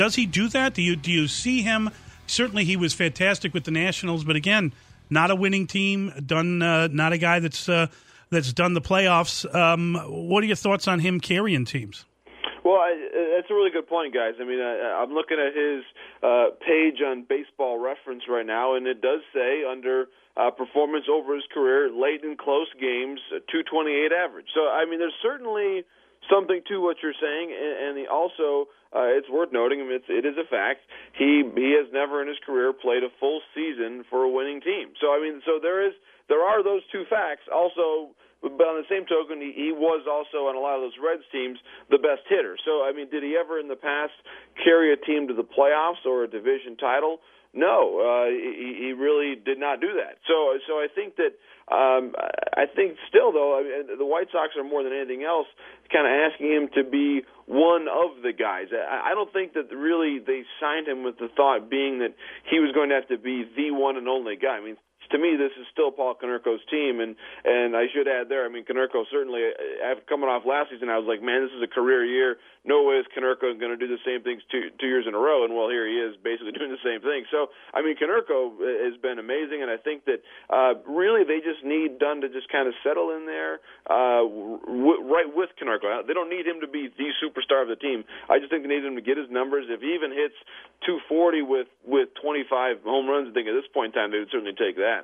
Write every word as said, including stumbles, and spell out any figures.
Does he do that? Do you do you see him? Certainly, he was fantastic with the Nationals, but again, not a winning team. Done, uh, not a guy that's uh, that's done the playoffs. Um, what are your thoughts on him carrying teams? Well, I, that's a really good point, guys. I mean, I, I'm looking at his uh, page on Baseball Reference right now, and it does say under uh, performance over his career, late and close games, two twenty-eight average. So, I mean, there's certainly something to what you're saying, and, and he also, uh, it's worth noting, I mean, it's, it is a fact, he he has never in his career played a full season for a winning team. So, I mean, so there is there are those two facts. Also, but on the same token, he, he was also on a lot of those Reds teams the best hitter. So, I mean, did he ever in the past carry a team to the playoffs or a division title? No, uh, he, he really did not do that. So, so I think that um, I think still though, I mean, the White Sox are more than anything else kind of asking him to be one of the guys. I, I don't think that really they signed him with the thought being that he was going to have to be the one and only guy. I mean, to me, this is still Paul Konerko's team, and and I should add there, I mean, Konerko certainly, after coming off last season, I was like, man, this is a career year. No way is Konerko going to do the same things two, two years in a row, and well, here he is basically doing the same thing. So, I mean, Konerko has been amazing, and I think that uh, really they just need Dunn to just kind of settle in there uh, w- right with Konerko. They don't need him to be the superstar of the team. I just think they need him to get his numbers. If he even hits two forty with, with twenty-five home runs, I think at this point in time they would certainly take that.